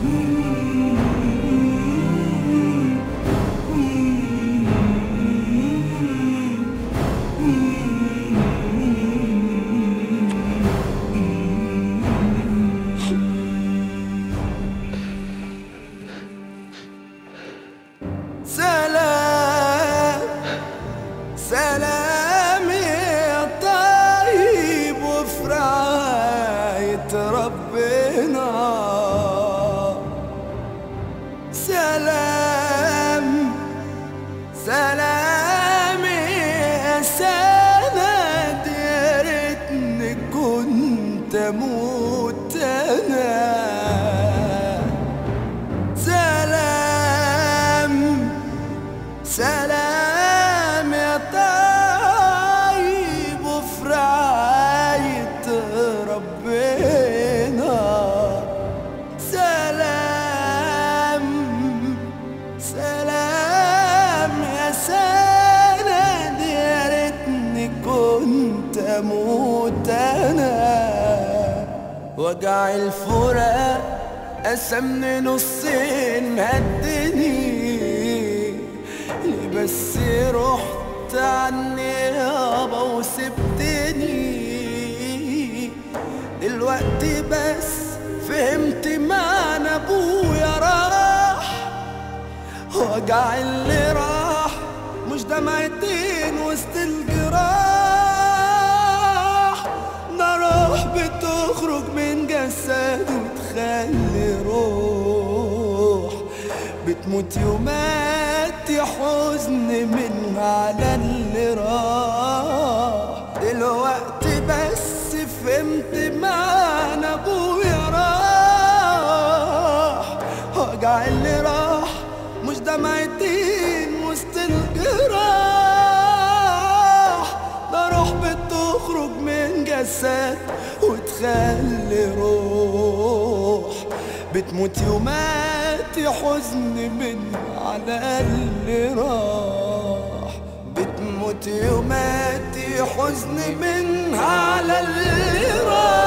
سلام يا طيب وفي رعاية ربنا. سلام سلام يا سند، يا ريتني كنت اموت انا. سلام سلام يا طيب وفي رعاية ربنا. سلام سلام يا سند، يا ريتني كنت اموت انا. وجع الفراق قسمني نصين هدني، بس رحت عني يابا وسبتني. دلوقتي بس فهمت معنى ابويا راح. وجع اللي راح مش دمعتين وسط الجراح، ده روح بتخرج من جسد وتخلي روح بتموت يومات حزن من على اللي راح. دلوقتي بس فهمت معنى ابويا راح. وجع اللي راح مش دمعتين وسط الجراح، ده روح بتخرج من جسد وتخلي روح بتموت يومات حزن من على اللي راح. بتموت يومات حزن من على اللي راح.